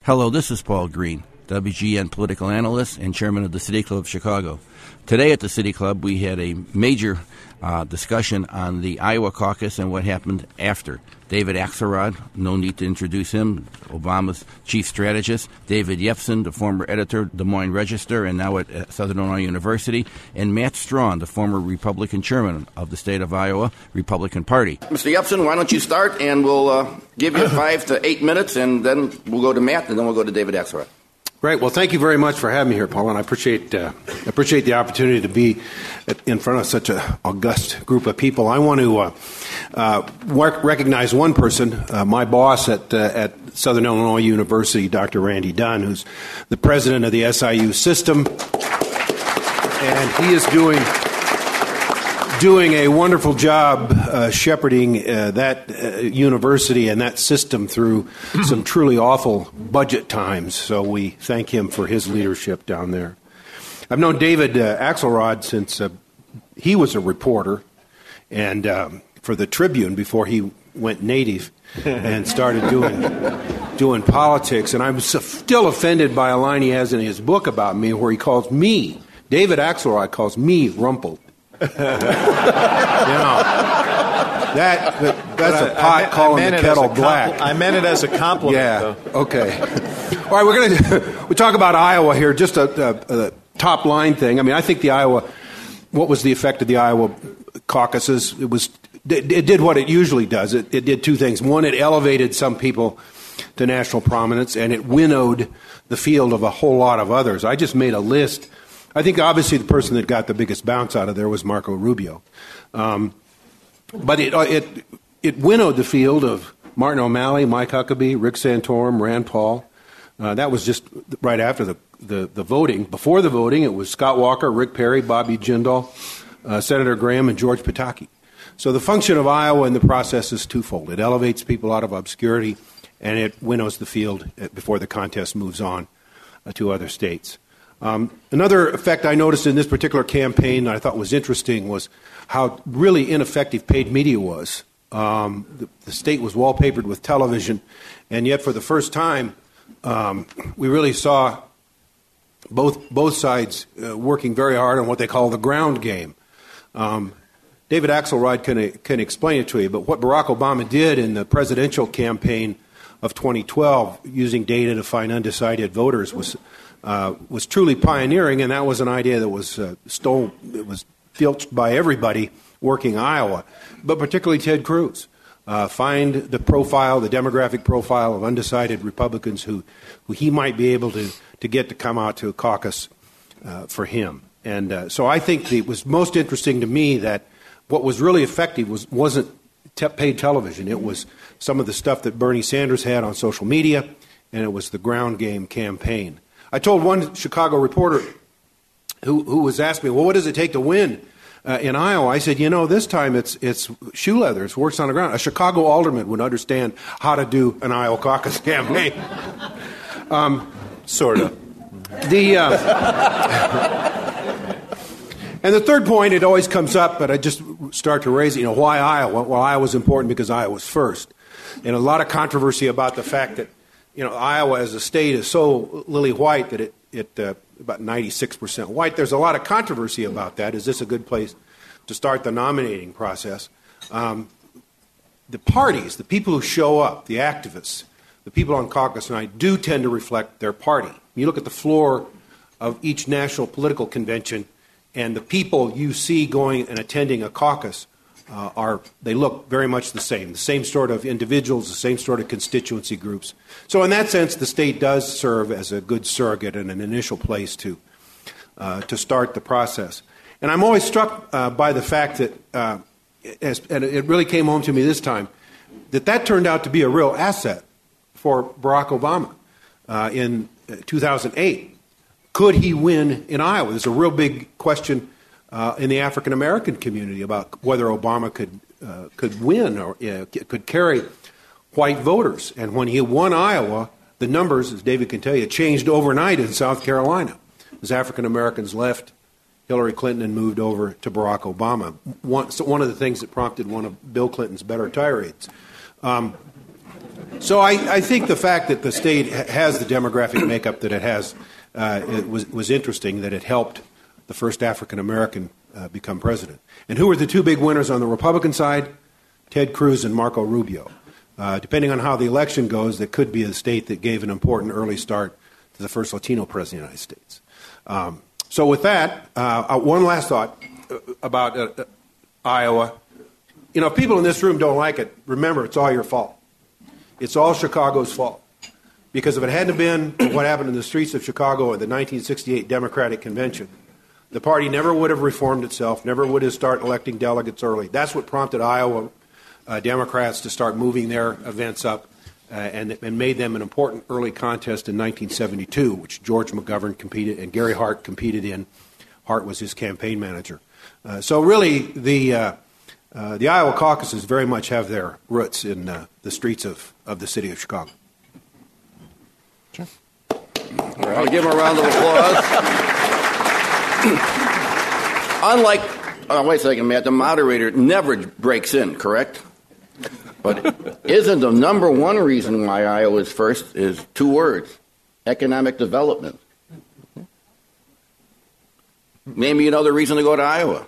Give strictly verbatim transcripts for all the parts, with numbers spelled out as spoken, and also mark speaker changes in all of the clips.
Speaker 1: Hello, this is Paul Green, W G N political analyst and chairman of the City Club of Chicago. Today at the City Club, we had a major uh, discussion on the Iowa caucus and what happened after. David Axelrod, no need to introduce him, Obama's chief strategist. David Yevson, the former editor of Des Moines Register and now at Southern Illinois University. And Matt Strawn, the former Republican chairman of the state of Iowa, Republican Party.
Speaker 2: Mister Yevson, why don't you start, and we'll uh, give you five to eight minutes, and then we'll go to Matt, and then we'll go to David Axelrod.
Speaker 3: Great. Well, thank you very much for having me here, Paul, and I appreciate uh, appreciate the opportunity to be in front of such an august group of people. I want to uh, uh, recognize one person, uh, my boss at uh, at Southern Illinois University, Doctor Randy Dunn, who's the president of the S I U system, and he is doing doing a wonderful job uh, shepherding uh, that uh, university and that system through some truly awful budget times. So we thank him for his leadership down there. I've known David uh, Axelrod since uh, he was a reporter and um, for the Tribune before he went native and started doing doing politics. And I'm still offended by a line he has in his book about me where he calls me, David Axelrod calls me rumpled. you know, that, that that's a pot I, calling I the kettle black.
Speaker 4: Compl- I meant it as a compliment.
Speaker 3: Yeah.
Speaker 4: Though.
Speaker 3: Okay. All right. We're gonna we talk about Iowa here. Just a, a, a top line thing. I mean, I think the Iowa. What was the effect of the Iowa caucuses? It was it, it did what it usually does. It, it did two things. One, it elevated some people to national prominence, and it winnowed the field of a whole lot of others. I just made a list. I think obviously the person that got the biggest bounce out of there was Marco Rubio. Um, but it, it it winnowed the field of Martin O'Malley, Mike Huckabee, Rick Santorum, Rand Paul. Uh, that was just right after the, the, the voting. Before the voting, it was Scott Walker, Rick Perry, Bobby Jindal, uh, Senator Graham, and George Pataki. So the function of Iowa in the process is twofold. It elevates people out of obscurity, and it winnows the field before the contest moves on uh, to other states. Um, another effect I noticed in this particular campaign that I thought was interesting was how really ineffective paid media was. Um, the, the state was wallpapered with television, and yet for the first time, um, we really saw both both sides uh, working very hard on what they call the ground game. Um, David Axelrod can can explain it to you, but what Barack Obama did in the presidential campaign of twenty twelve, using data to find undecided voters, was Uh, was truly pioneering, and that was an idea that was uh, stole, it was filched by everybody working Iowa, but particularly Ted Cruz. Uh, find the profile, the demographic profile of undecided Republicans who, who he might be able to, to get to come out to a caucus uh, for him. And uh, so I think it was most interesting to me that what was really effective was, wasn't te- paid television. It was some of the stuff that Bernie Sanders had on social media, and it was the ground game campaign. I told one Chicago reporter who, who was asking me, well, what does it take to win uh, in Iowa? I said, you know, this time it's it's shoe leather. It's works on the ground. A Chicago alderman would understand how to do an Iowa caucus campaign. um,
Speaker 4: sort of.
Speaker 3: The uh, and the third point, it always comes up, but I just start to raise it. You know, why Iowa? Well, Iowa's important because Iowa's first, and a lot of controversy about the fact that, you know, Iowa as a state is so lily white that it, it uh, about ninety-six percent white. There's a lot of controversy about that. Is this a good place to start the nominating process? Um, the parties, the people who show up, the activists, the people on caucus night do tend to reflect their party. You look at the floor of each national political convention, and the people you see going and attending a caucus Uh, are they look very much the same, the same sort of individuals, the same sort of constituency groups. So in that sense, the state does serve as a good surrogate and an initial place to uh, to start the process. And I'm always struck uh, by the fact that, uh, as, and it really came home to me this time, that that turned out to be a real asset for Barack Obama uh, in two thousand eight. Could he win in Iowa? There's a real big question Uh, in the African American community about whether Obama could uh, could win or uh, could carry white voters. And when he won Iowa, the numbers, as David can tell you, changed overnight in South Carolina. As African Americans left Hillary Clinton and moved over to Barack Obama. One, so one of the things that prompted one of Bill Clinton's better tirades. Um, So I, I think the fact that the state has the demographic makeup that it has uh, it was, was interesting, that it helped the first African-American uh, become president. And who were the two big winners on the Republican side? Ted Cruz and Marco Rubio. Uh, depending on how the election goes, that could be a state that gave an important early start to the first Latino president of the United States. Um, so with that, uh, one last thought about uh, uh, Iowa. You know, if people in this room don't like it, remember, it's all your fault. It's all Chicago's fault. Because if it hadn't been for what happened in the streets of Chicago at the nineteen sixty-eight Democratic Convention, the party never would have reformed itself, never would have started electing delegates early. That's what prompted Iowa uh, Democrats to start moving their events up uh, and, and made them an important early contest in nineteen seventy-two, which George McGovern competed and Gary Hart competed in. Hart was his campaign manager. Uh, so really, the uh, uh, the Iowa caucuses very much have their roots in uh, the streets of, of the city of Chicago.
Speaker 2: Sure. I'll give him a round of applause. Unlike, oh, wait a second, Matt, the moderator never breaks in, correct? But isn't the number one reason why Iowa is first is two words, economic development. Name me another reason to go to Iowa.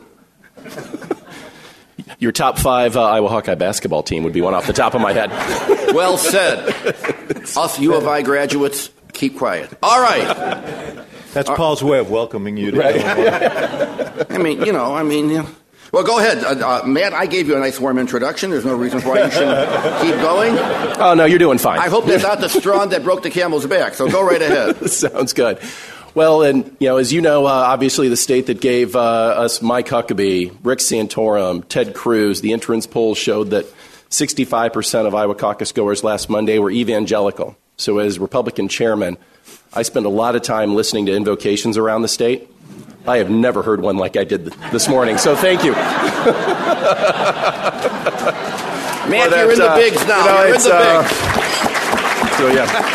Speaker 5: Your top five uh, Iowa Hawkeye basketball team would be one off the top of my head.
Speaker 2: Well said. Us U of I graduates, keep quiet. All right.
Speaker 4: That's uh, Paul's way of welcoming you to
Speaker 2: right. I mean, you know, I mean, yeah. Well, go ahead. Uh, uh, Matt, I gave you a nice warm introduction. There's no reason why you shouldn't keep going.
Speaker 5: Oh, no, you're doing fine.
Speaker 2: I hope that's not the straw that broke the camel's back, so go right ahead.
Speaker 5: Sounds good. Well, and, you know, as you know, uh, obviously the state that gave uh, us Mike Huckabee, Rick Santorum, Ted Cruz, the entrance polls showed that sixty-five percent of Iowa caucus goers last Monday were evangelical. So as Republican chairman, I spend a lot of time listening to invocations around the state. I have never heard one like I did this morning, so thank you.
Speaker 2: Man, you're in the bigs now.
Speaker 5: You know,
Speaker 2: you're in the
Speaker 5: uh,
Speaker 2: bigs.
Speaker 5: So,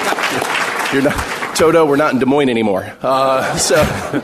Speaker 5: yeah. You're not... Toto, we're not in Des Moines anymore. Uh, so,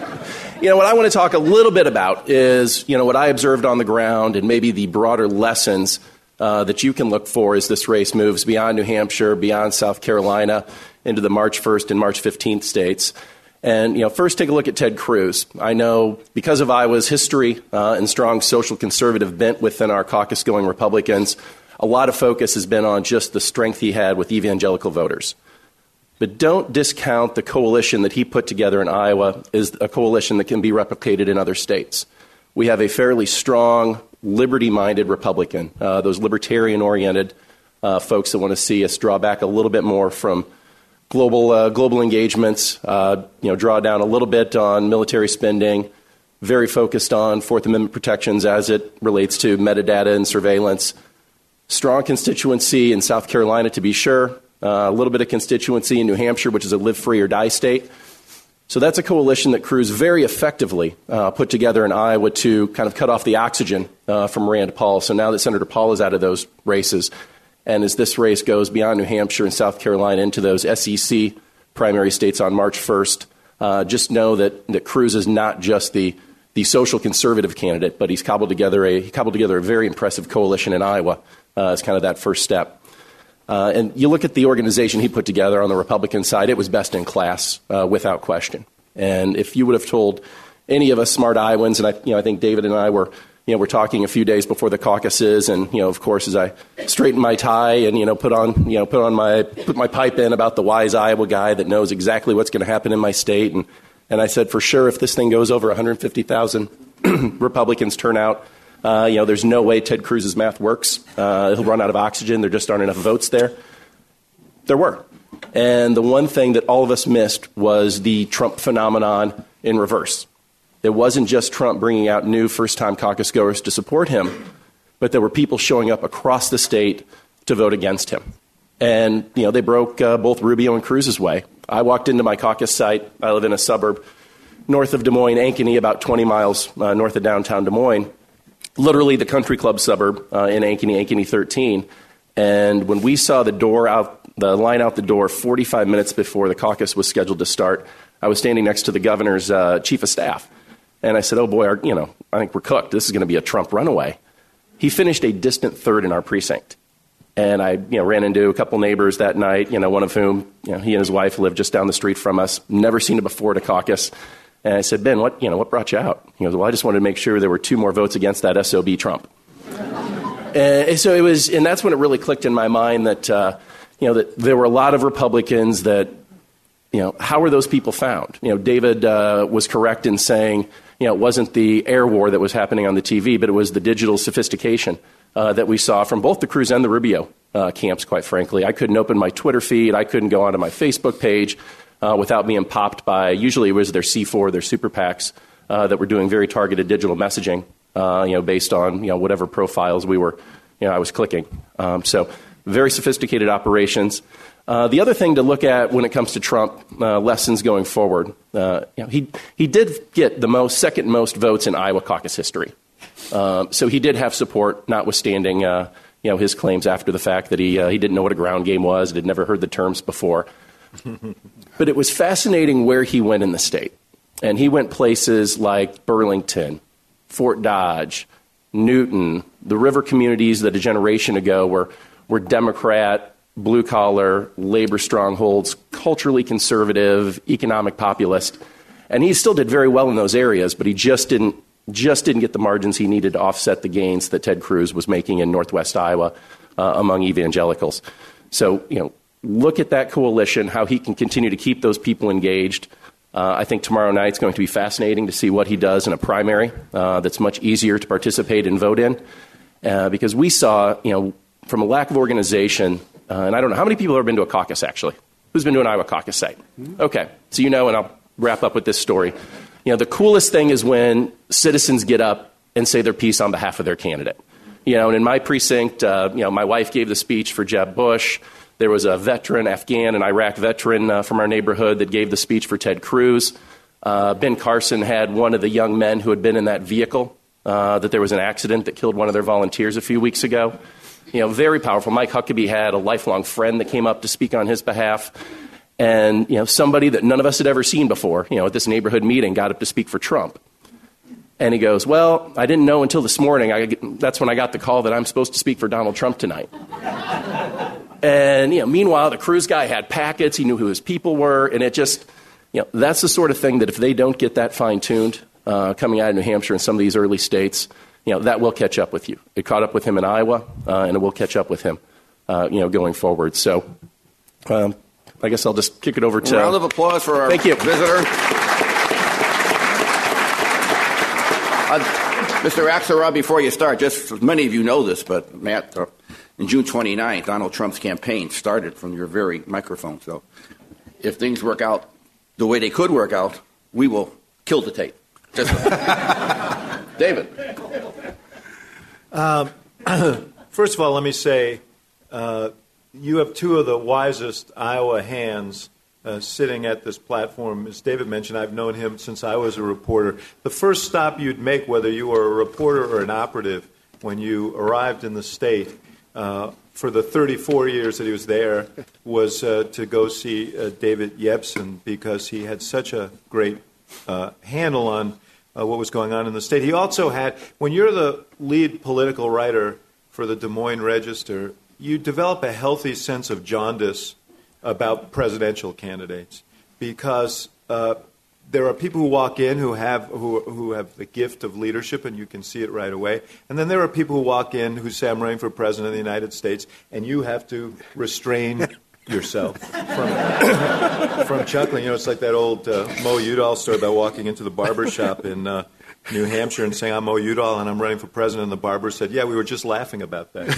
Speaker 5: you know, what I want to talk a little bit about is, you know, what I observed on the ground and maybe the broader lessons uh, that you can look for as this race moves beyond New Hampshire, beyond South Carolina, into the March first and March fifteenth states. And, you know, first take a look at Ted Cruz. I know because of Iowa's history uh, and strong social conservative bent within our caucus-going Republicans, a lot of focus has been on just the strength he had with evangelical voters. But don't discount the coalition that he put together in Iowa is a coalition that can be replicated in other states. We have a fairly strong, liberty-minded Republican, uh, those libertarian-oriented uh, folks that want to see us draw back a little bit more from global uh, global engagements, uh, you know, draw down a little bit on military spending, very focused on Fourth Amendment protections as it relates to metadata and surveillance. Strong constituency in South Carolina, to be sure. Uh, a little bit of constituency in New Hampshire, which is a live free or die state. So that's a coalition that Cruz very effectively uh, put together in Iowa to kind of cut off the oxygen uh, from Rand Paul. So now that Senator Paul is out of those races, and as this race goes beyond New Hampshire and South Carolina into those S E C primary states on March first, uh, just know that, that Cruz is not just the, the social conservative candidate, but he's cobbled together a, he cobbled together a very impressive coalition in Iowa uh, as kind of that first step. Uh, and you look at the organization he put together on the Republican side, it was best in class, uh, without question. And if you would have told any of us smart Iowans, and I, you know, I think David and I were, you know, we're talking a few days before the caucuses, and you know, of course, as I straighten my tie and you know, put on, you know, put on my put my pipe in about the wise Iowa guy that knows exactly what's going to happen in my state, and and I said for sure, if this thing goes over one hundred fifty thousand Republicans turn out. Uh, you know, there's no way Ted Cruz's math works. Uh, he'll run out of oxygen. There just aren't enough votes there. There were. And the one thing that all of us missed was the Trump phenomenon in reverse. It wasn't just Trump bringing out new first-time caucus goers to support him, but there were people showing up across the state to vote against him. And, you know, they broke uh, both Rubio and Cruz's way. I walked into my caucus site. I live in a suburb north of Des Moines, Ankeny, about twenty miles uh, north of downtown Des Moines. Literally the country club suburb uh, in Ankeny, Ankeny thirteen. And when we saw the door out, the line out the door forty-five minutes before the caucus was scheduled to start, I was standing next to the governor's uh, chief of staff. And I said, oh, boy, our, you know, I think we're cooked. This is going to be a Trump runaway. He finished a distant third in our precinct. And I, you know, ran into a couple neighbors that night, you know, one of whom, you know, he and his wife lived just down the street from us, never seen it before at a caucus. And I said, Ben, what, you know, what brought you out? He goes, well, I just wanted to make sure there were two more votes against that S O B Trump. And so it was, and that's when it really clicked in my mind that, uh, you know, that there were a lot of Republicans that, you know, how were those people found? You know, David uh, was correct in saying, you know, it wasn't the air war that was happening on the T V, but it was the digital sophistication uh, that we saw from both the Cruz and the Rubio uh, camps, quite frankly. I couldn't open my Twitter feed. I couldn't go onto my Facebook page uh, without being popped by, usually it was their C four, their super PACs uh, that were doing very targeted digital messaging, uh, you know, based on, you know, whatever profiles we were, you know, I was clicking. Um, so very sophisticated operations. Uh, the other thing to look at when it comes to Trump, uh, lessons going forward, uh, you know, he he did get the most, second most votes in Iowa caucus history. Um, so he did have support, notwithstanding uh, you know, his claims after the fact that he uh, he didn't know what a ground game was, had never heard the terms before. But it was fascinating where he went in the state, and he went places like Burlington, Fort Dodge, Newton, the river communities that a generation ago were were Democrat, blue-collar, labor strongholds, culturally conservative, economic populist. And he still did very well in those areas, but he just didn't just didn't get the margins he needed to offset the gains that Ted Cruz was making in Northwest Iowa uh, among evangelicals. So, you know, look at that coalition, how he can continue to keep those people engaged. Uh, I think tomorrow night's going to be fascinating to see what he does in a primary uh, that's much easier to participate and vote in. Uh, because we saw, you know, from a lack of organization, uh, and I don't know, how many people have been to a caucus, actually? Who's been to an Iowa caucus site? Okay, so you know, and I'll wrap up with this story. You know, the coolest thing is when citizens get up and say their piece on behalf of their candidate. You know, and in my precinct, uh, you know, my wife gave the speech for Jeb Bush. There was a veteran, Afghan and Iraq veteran uh, from our neighborhood that gave the speech for Ted Cruz. Uh, Ben Carson had one of the young men who had been in that vehicle, uh, that there was an accident that killed one of their volunteers a few weeks ago. You know, very powerful. Mike Huckabee had a lifelong friend that came up to speak on his behalf. And, you know, somebody that none of us had ever seen before, you know, at this neighborhood meeting got up to speak for Trump. And he goes, well, I didn't know until this morning. I, that's when I got the call that I'm supposed to speak for Donald Trump tonight. And, you know, meanwhile, the Cruz guy had packets. He knew who his people were. And it just, you know, that's the sort of thing that if they don't get that fine-tuned uh, coming out of New Hampshire and some of these early states, you know, that will catch up with you. It caught up with him in Iowa, uh, and it will catch up with him, uh, you know, going forward. So um, I guess I'll just kick it over to...
Speaker 2: A round of applause for our
Speaker 5: Thank you.
Speaker 2: visitor. Uh, Mister Axelrod, before you start, just many of you know this, but Matt, uh, on June twenty-ninth, Donald Trump's campaign started from your very microphone. So if things work out the way they could work out, we will kill the tape. Just David.
Speaker 4: Um, first of all, let me say uh, you have two of the wisest Iowa hands uh, sitting at this platform. As David mentioned, I've known him since I was a reporter. The first stop you'd make, whether you were a reporter or an operative, when you arrived in the state, uh, for the thirty-four years that he was there, was uh, to go see uh, David Yebsen, because he had such a great uh, handle on Uh, what was going on in the state. He also had, when you're the lead political writer for the Des Moines Register, you develop a healthy sense of jaundice about presidential candidates, because uh, there are people who walk in who have who who have the gift of leadership, and you can see it right away. And then there are people who walk in who say, I'm running for president of the United States, and you have to restrain yourself from, from chuckling. You know, it's like that old uh, Mo Udall story about walking into the barber shop in uh, New Hampshire and saying, I'm Mo Udall and I'm running for president. And the barber said, yeah, we were just laughing about that.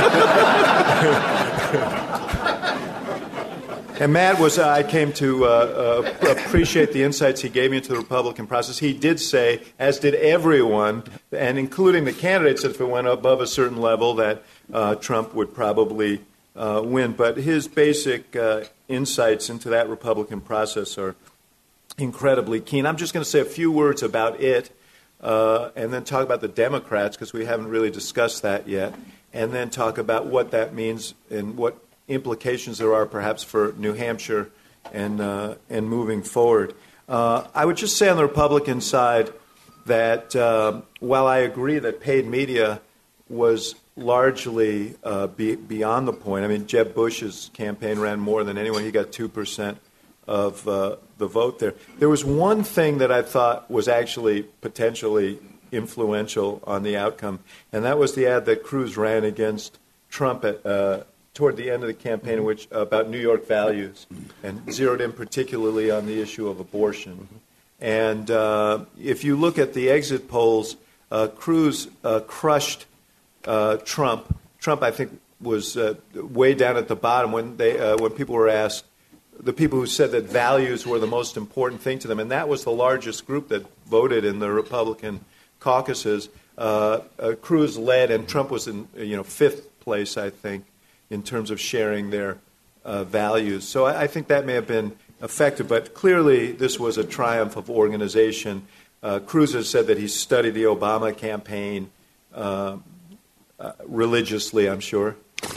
Speaker 4: And Matt was, uh, I came to uh, uh, appreciate the insights he gave me into the Republican process. He did say, as did everyone, and including the candidates, that if it went above a certain level, that uh, Trump would probably Uh, win. But his basic uh, insights into that Republican process are incredibly keen. I'm just going to say a few words about it uh, and then talk about the Democrats, because we haven't really discussed that yet, and then talk about what that means and what implications there are perhaps for New Hampshire and, uh, and moving forward. Uh, I would just say on the Republican side that uh, while I agree that paid media was largely uh, be, beyond the point. I mean, Jeb Bush's campaign ran more than anyone. He got two percent of uh, the vote there. There was one thing that I thought was actually potentially influential on the outcome, and that was the ad that Cruz ran against Trump at, uh, toward the end of the campaign, in which about New York values, and zeroed in particularly on the issue of abortion. And uh, if you look at the exit polls, uh, Cruz uh, crushed uh, Trump. Trump, I think, was uh, way down at the bottom when they uh, when people were asked, the people who said that values were the most important thing to them, and that was the largest group that voted in the Republican caucuses. Uh, uh, Cruz led, and Trump was in you know fifth place, I think, in terms of sharing their uh, values. So I, I think that may have been effective, but clearly this was a triumph of organization. Uh, Cruz has said that he studied the Obama campaign uh, uh, religiously, I'm sure,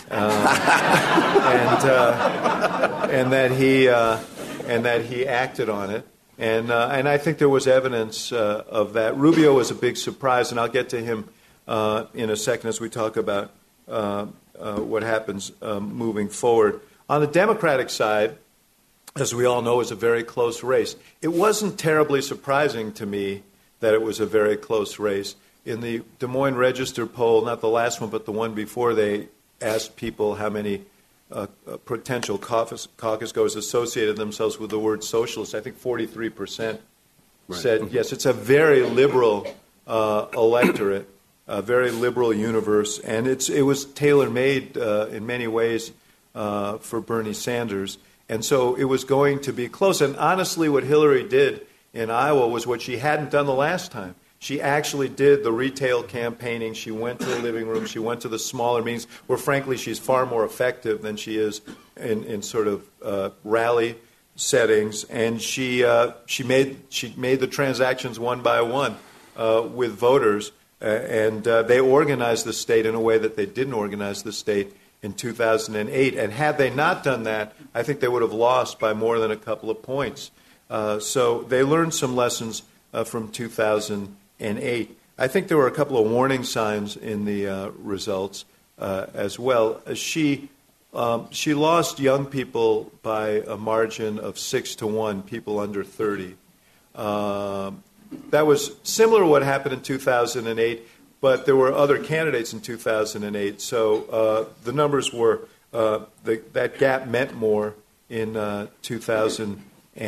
Speaker 4: uh, and uh, and that he uh, and that he acted on it. And uh, and I think there was evidence uh, of that. Rubio was a big surprise, and I'll get to him uh, in a second as we talk about uh, uh, what happens um, moving forward. On the Democratic side, as we all know, it was a very close race. It wasn't terribly surprising to me that it was a very close race. In the Des Moines Register poll, not the last one, but the one before, they asked people how many Uh, uh, potential caucus, caucus goers associated themselves with the word socialist. I think forty-three percent right. said yes. It's a very liberal uh, electorate, a very liberal universe, and it's it was tailor-made uh, in many ways uh, for Bernie Sanders. And so it was going to be close. And honestly, what Hillary did in Iowa was what she hadn't done the last time. She actually did the retail campaigning. She went to the living room. She went to the smaller meetings where, frankly, she's far more effective than she is in, in sort of uh, rally settings. And she uh, she made she made the transactions one by one uh, with voters, uh, and uh, they organized the state in a way that they didn't organize the state in two thousand eight. And had they not done that, I think they would have lost by more than a couple of points. Uh, so they learned some lessons uh, from two thousand eight. I think there were a couple of warning signs in the uh, results uh, as well. She um, she lost young people by a margin of six to one, people under thirty. Uh, that was similar to what happened in two thousand eight, but there were other candidates in two thousand eight. So uh, the numbers were uh, the, that gap meant more in uh, two thousand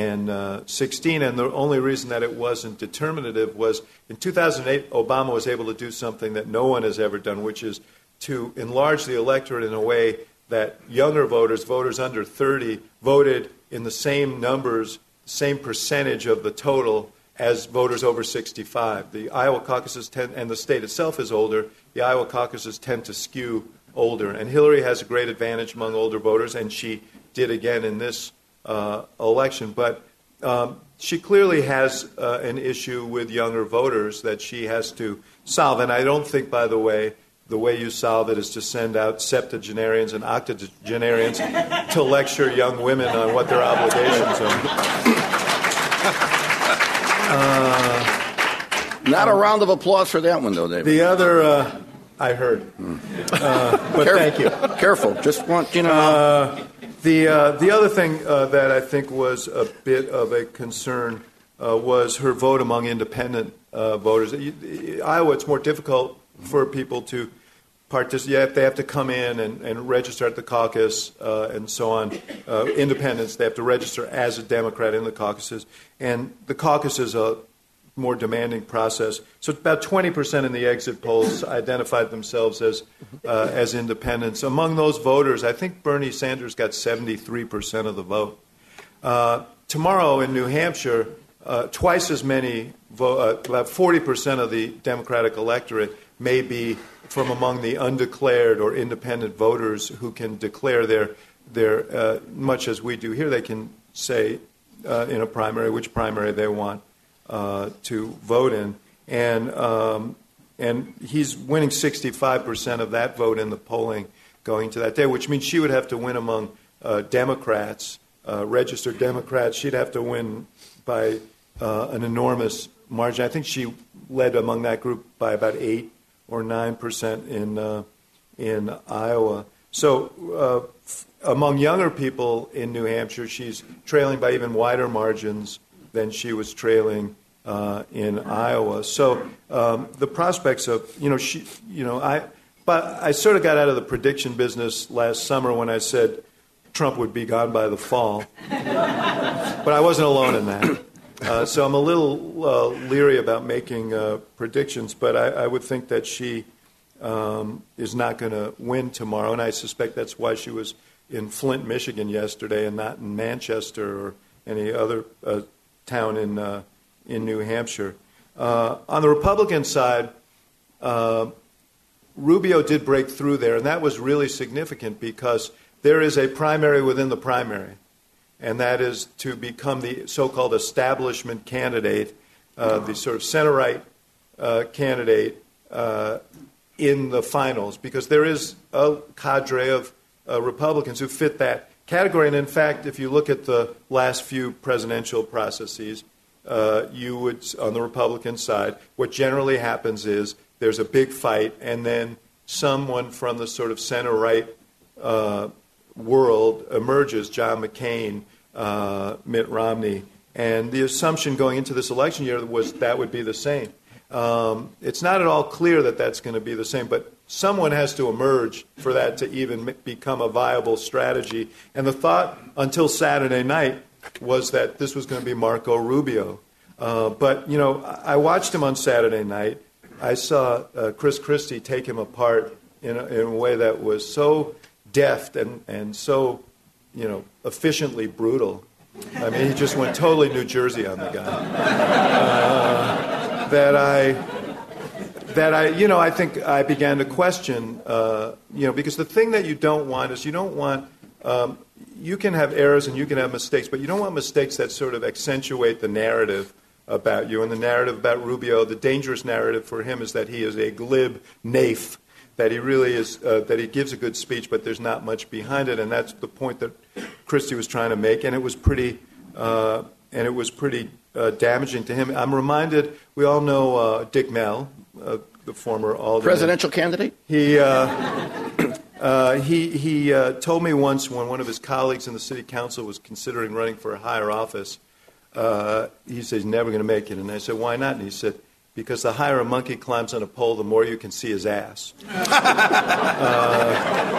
Speaker 4: sixteen, and the only reason that it wasn't determinative was in two thousand eight, Obama was able to do something that no one has ever done, which is to enlarge the electorate in a way that younger voters, voters under thirty, voted in the same numbers, same percentage of the total as voters over sixty-five. The Iowa caucuses tend, and the state itself is older, the Iowa caucuses tend to skew older. And Hillary has a great advantage among older voters, and she did again in this Uh, election, but um, she clearly has uh, an issue with younger voters that she has to solve. And I don't think, by the way, the way you solve it is to send out septuagenarians and octogenarians to lecture young women on what their obligations are. Uh,
Speaker 2: Not a round of applause for that one, though, David.
Speaker 4: The other, uh, I heard. Mm. Uh, but
Speaker 2: Careful.
Speaker 4: Thank you.
Speaker 2: Careful. Just want, you know.
Speaker 4: Uh, The uh, the other thing uh, that I think was a bit of a concern uh, was her vote among independent uh, voters. Iowa, it's more difficult for people to participate. They have to come in and, and register at the caucus uh, and so on. Uh, independents, they have to register as a Democrat in the caucuses. And the caucus is a more demanding process. So about twenty percent in the exit polls identified themselves as uh, as independents. Among those voters, I think Bernie Sanders got seventy-three percent of the vote. Uh, tomorrow in New Hampshire, uh, twice as many, vo- uh, about forty percent of the Democratic electorate may be from among the undeclared or independent voters who can declare their, their uh, much as we do here, they can say uh, in a primary which primary they want Uh, to vote in, and um, and he's winning sixty-five percent of that vote in the polling going to that day, which means she would have to win among uh, Democrats, uh, registered Democrats. She'd have to win by uh, an enormous margin. I think she led among that group by about eight or nine percent in uh, in Iowa. So uh, f- among younger people in New Hampshire, she's trailing by even wider margins than she was trailing uh, in Iowa. So um, the prospects of, you know, she, you know, I, but I sort of got out of the prediction business last summer when I said Trump would be gone by the fall. But I wasn't alone in that. Uh, so I'm a little uh, leery about making uh, predictions, but I, I would think that she um, is not going to win tomorrow, and I suspect that's why she was in Flint, Michigan yesterday and not in Manchester or any other uh, town in uh, in New Hampshire. Uh, on the Republican side, uh, Rubio did break through there, and that was really significant because there is a primary within the primary, and that is to become the so-called establishment candidate, uh, the sort of center-right uh, candidate uh, in the finals, because there is a cadre of uh, Republicans who fit that category. And in fact, if you look at the last few presidential processes, uh, you would, on the Republican side, what generally happens is there's a big fight, and then someone from the sort of center-right uh, world emerges, John McCain, uh, Mitt Romney, and the assumption going into this election year was that would be the same. Um, it's not at all clear that that's going to be the same, but someone has to emerge for that to even become a viable strategy. And the thought until Saturday night was that this was going to be Marco Rubio. Uh, but, you know, I watched him on Saturday night. I saw uh, Chris Christie take him apart in a, in a way that was so deft and, and so, you know, efficiently brutal. I mean, he just went totally New Jersey on the guy. Uh, that I, that I, you know, I think I began to question, uh, you know, because the thing that you don't want is you don't want, um, you can have errors and you can have mistakes, but you don't want mistakes that sort of accentuate the narrative about you. And the narrative about Rubio, the dangerous narrative for him is that he is a glib naif, that he really is, uh, that he gives a good speech, but there's not much behind it, and that's the point that Christie was trying to make, and it was pretty, uh, and it was pretty uh, damaging to him. I'm reminded, we all know uh, Dick Mell, uh, the former alderman.
Speaker 2: Presidential candidate?
Speaker 4: He uh, uh, he he uh, told me once when one of his colleagues in the city council was considering running for a higher office, uh, he said he's never going to make it, and I said, why not? And he said, because the higher a monkey climbs on a pole, the more you can see his ass. uh,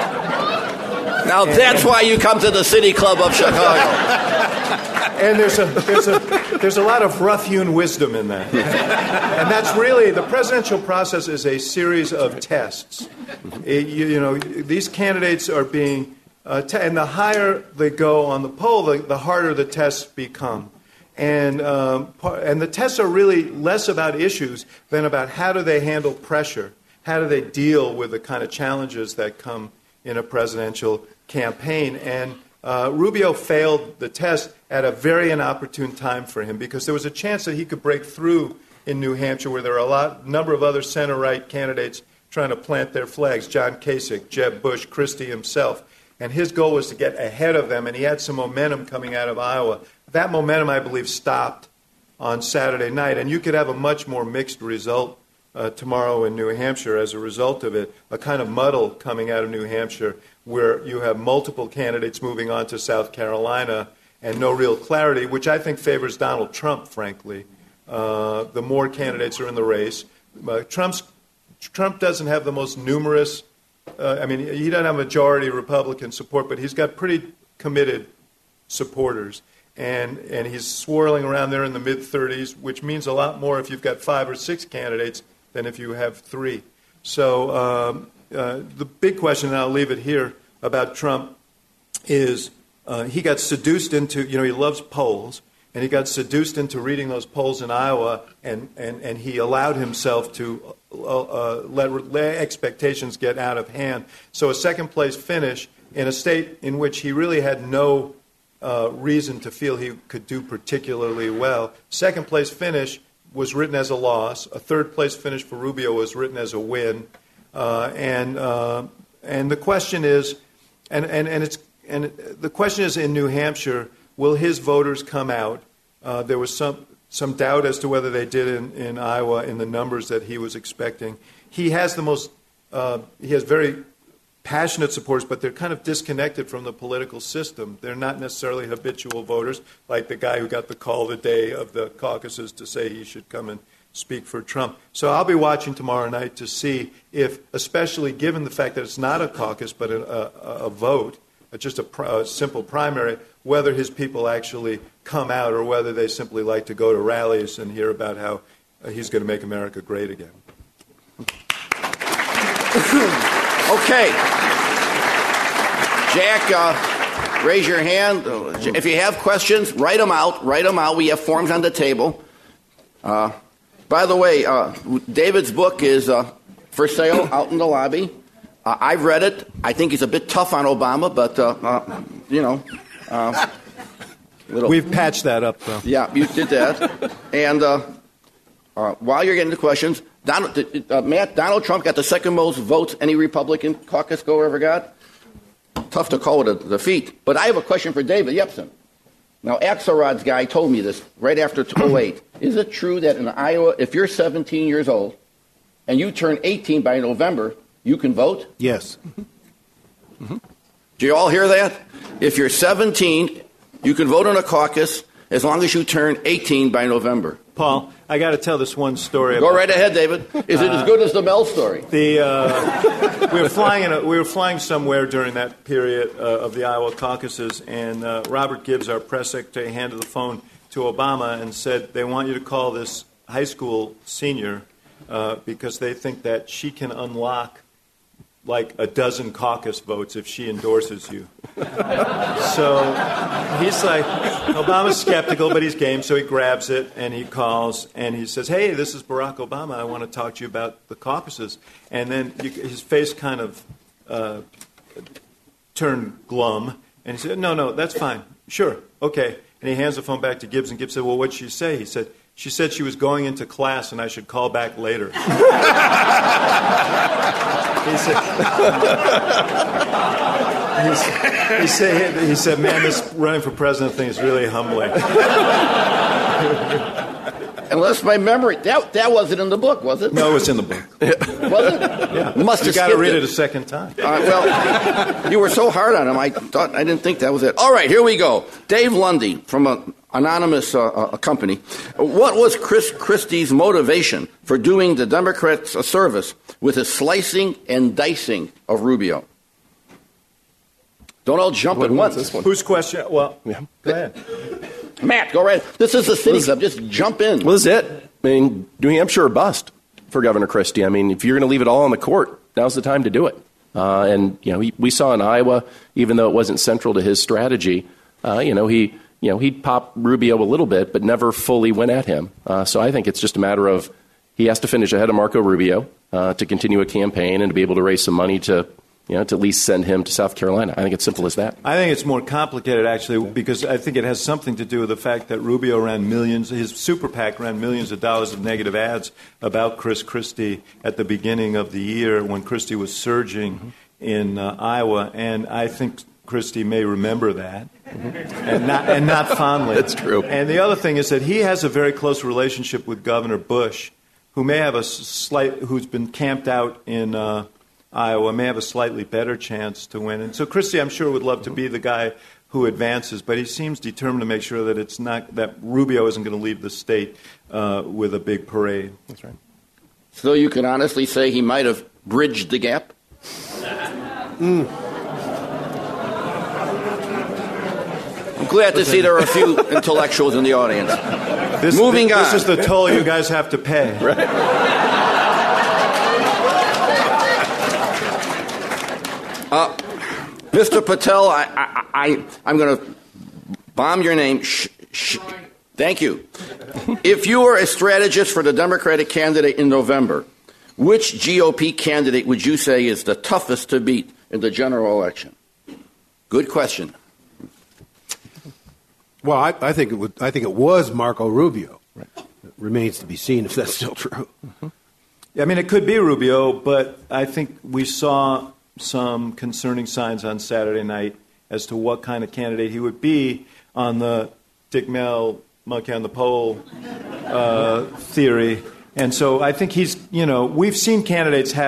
Speaker 2: now that's why you come to the City Club of Chicago.
Speaker 4: And there's a there's a there's a lot of rough-hewn wisdom in that, and that's really the presidential process is a series of tests. It, you, you know, these candidates are being, uh, te- and the higher they go on the poll, the, the harder the tests become. And um, and the tests are really less about issues than about how do they handle pressure, how do they deal with the kind of challenges that come in a presidential campaign. And uh, Rubio failed the test at a very inopportune time for him because there was a chance that he could break through in New Hampshire where there are a lot, number of other center-right candidates trying to plant their flags, John Kasich, Jeb Bush, Christie himself. And his goal was to get ahead of them, and he had some momentum coming out of Iowa. That momentum, I believe, stopped on Saturday night, and you could have a much more mixed result uh, tomorrow in New Hampshire as a result of it, a kind of muddle coming out of New Hampshire where you have multiple candidates moving on to South Carolina and no real clarity, which I think favors Donald Trump, frankly. Uh, the more candidates are in the race. Uh, Trump's, Trump doesn't have the most numerous Uh, I mean, he doesn't have majority Republican support, but he's got pretty committed supporters. And and he's swirling around there in the mid-thirties, which means a lot more if you've got five or six candidates than if you have three. So um, uh, the big question, and I'll leave it here, about Trump is uh, he got seduced into, you know, he loves polls, and he got seduced into reading those polls in Iowa, and, and, and he allowed himself to uh, uh, let, let expectations get out of hand. So a second-place finish in a state in which he really had no uh, reason to feel he could do particularly well. Second-place finish was written as a loss. A third-place finish for Rubio was written as a win. Uh, and uh, and the question is, and, and, and it's and the question is in New Hampshire, will his voters come out? Uh, there was some some doubt as to whether they did in, in Iowa in the numbers that he was expecting. He has the most uh, he has very passionate supporters, but they're kind of disconnected from the political system. They're not necessarily habitual voters, like the guy who got the call the day of the caucuses to say he should come and speak for Trump. So I'll be watching tomorrow night to see if, especially given the fact that it's not a caucus but a, a, a vote, just a, a simple primary, whether his people actually come out or whether they simply like to go to rallies and hear about how uh, he's going to make America great again.
Speaker 2: Okay. Jack, uh, raise your hand. If you have questions, write them out. Write them out. We have forms on the table. Uh, by the way, uh, David's book is uh, for sale out in the lobby. Uh, I've read it. I think he's a bit tough on Obama, but, uh, uh, you know. Uh, little,
Speaker 4: We've patched that up, though.
Speaker 2: Yeah, you did that. And uh, uh, while you're getting the questions, Donald, uh, Matt, Donald Trump got the second most votes any Republican caucus goer ever got. Tough to call it a defeat. But I have a question for David Yepsen. Now, Axelrod's guy told me this right after oh eight. Is it true that in Iowa, if you're seventeen years old and you turn eighteen by November, you can vote?
Speaker 3: Yes.
Speaker 2: Mm-hmm. Do you all hear that? If you're seventeen, you can vote in a caucus as long as you turn eighteen by November.
Speaker 4: Paul, I got to tell this one story.
Speaker 2: Go
Speaker 4: about
Speaker 2: right ahead, David. Is it uh, as good as the Mel story?
Speaker 4: The uh, we were flying in a, we were flying somewhere during that period uh, of the Iowa caucuses, and uh, Robert Gibbs, our press secretary, handed the phone to Obama and said they want you to call this high school senior uh, because they think that she can unlock like a dozen caucus votes if she endorses you. So he's like, Obama's skeptical, but he's game, so he grabs it and he calls and he says, hey, this is Barack Obama. I want to talk to you about the caucuses. And then you, his face kind of uh, turned glum, and he said, no, no, that's fine. Sure, okay. And he hands the phone back to Gibbs, and Gibbs said, well, what'd she say? He said, she said she was going into class and I should call back later. He said, he, said, he said, man, this running for president thing is really humbling.
Speaker 2: Unless my memory, that that wasn't in the book, was it?
Speaker 4: No, it was in the book.
Speaker 2: Was it?
Speaker 4: Yeah.
Speaker 2: You must
Speaker 4: you
Speaker 2: have
Speaker 4: got to read
Speaker 2: it.
Speaker 4: it a second time.
Speaker 2: Uh, well, you were so hard on him, I thought I didn't think that was it. All right, here we go. Dave Lundy from an anonymous uh, uh, company. What was Chris Christie's motivation for doing the Democrats a service with his slicing and dicing of Rubio? Don't all jump at once.
Speaker 5: This one?
Speaker 4: Whose question? Well,
Speaker 5: yeah.
Speaker 4: Go ahead.
Speaker 2: Matt, go right. This is the city club. Just jump in.
Speaker 5: Well, this is it. I mean, New Hampshire or bust for Governor Christie. I mean, if you're going to leave it all on the court, now's the time to do it. Uh, and, you know, he, we saw in Iowa, even though it wasn't central to his strategy, uh, you know, he, you know, he'd pop Rubio a little bit, but never fully went at him. Uh, so I think it's just a matter of he has to finish ahead of Marco Rubio uh, to continue a campaign and to be able to raise some money to, you know, to at least send him to South Carolina. I think it's simple as that.
Speaker 4: I think it's more complicated, actually, because I think it has something to do with the fact that Rubio ran millions, his super PAC ran millions of dollars of negative ads about Chris Christie at the beginning of the year when Christie was surging mm-hmm. in uh, Iowa. And I think Christie may remember that, mm-hmm. and not and not fondly.
Speaker 5: That's true.
Speaker 4: And the other thing is that he has a very close relationship with Governor Bush, who may have a slight, who's been camped out in uh, Iowa, may have a slightly better chance to win. And so Christie, I'm sure, would love to be the guy who advances, but he seems determined to make sure that it's not that Rubio isn't going to leave the state uh, with a big parade.
Speaker 5: That's right.
Speaker 2: So you can honestly say he might have bridged the gap? Mm. I'm glad to see there are a few intellectuals in the audience.
Speaker 4: This,
Speaker 2: Moving
Speaker 4: this,
Speaker 2: on.
Speaker 4: This is the toll you guys have to pay.
Speaker 5: Right.
Speaker 2: Uh, Mister Patel, I, I, I, I'm going to bomb your name. Shh, shh. Thank you. If you were a strategist for the Democratic candidate in November, which G O P candidate would you say is the toughest to beat in the general election? Good question.
Speaker 3: Well, I, I think it would. I think it was Marco Rubio. Right. It remains to be seen if that's still true.
Speaker 4: Mm-hmm. I mean, it could be Rubio, but I think we saw some concerning signs on Saturday night as to what kind of candidate he would be on the Dick Mel monkey on the pole uh, theory. And so I think he's, you know, we've seen candidates have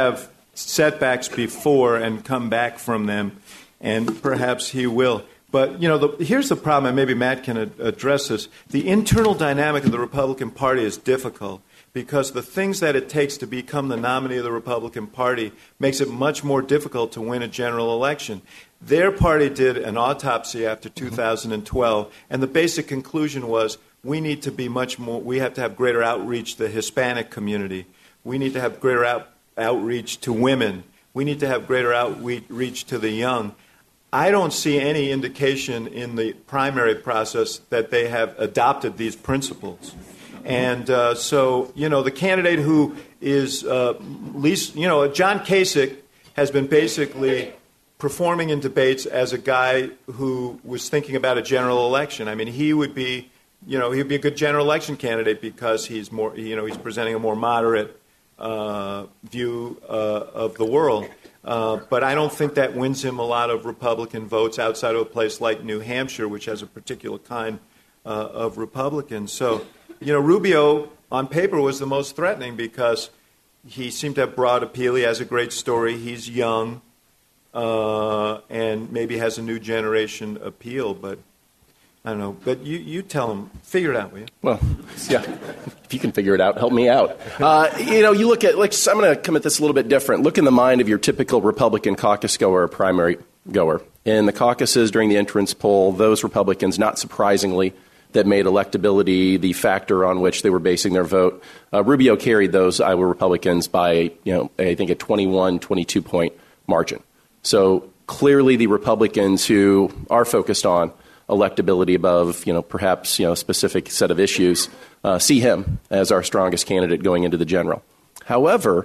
Speaker 4: setbacks before and come back from them, and perhaps he will. But, you know, the, here's the problem, and maybe Matt can a- address this. The internal dynamic of the Republican Party is difficult because the things that it takes to become the nominee of the Republican Party makes it much more difficult to win a general election. Their party did an autopsy after two thousand twelve, and the basic conclusion was we need to be much more, we have to have greater outreach to the Hispanic community. We need to have greater out, outreach to women. We need to have greater outreach to the young. I don't see any indication in the primary process that they have adopted these principles. And uh, so, you know, the candidate who is uh, least, you know, John Kasich has been basically performing in debates as a guy who was thinking about a general election. I mean, he would be, you know, he'd be a good general election candidate because he's more, you know, he's presenting a more moderate uh, view uh, of the world. Uh, but I don't think that wins him a lot of Republican votes outside of a place like New Hampshire, which has a particular kind uh, of Republicans. So, you know, Rubio on paper was the most threatening because he seemed to have broad appeal. He has a great story. He's young uh, and maybe has a new generation appeal. But I don't know. But you, you tell him, figure it out, will you?
Speaker 5: Well, yeah. If you can figure it out, help me out. Uh, you know, you look at, like, I'm going to come at this a little bit different. Look in the mind of your typical Republican caucus goer or primary goer. In the caucuses during the entrance poll, those Republicans, not surprisingly, that made electability the factor on which they were basing their vote, uh, Rubio carried those Iowa Republicans by, you know, I think a twenty-one, twenty-two point margin. So clearly the Republicans who are focused on electability above, you know, perhaps, you know, a specific set of issues, uh, see him as our strongest candidate going into the general. However,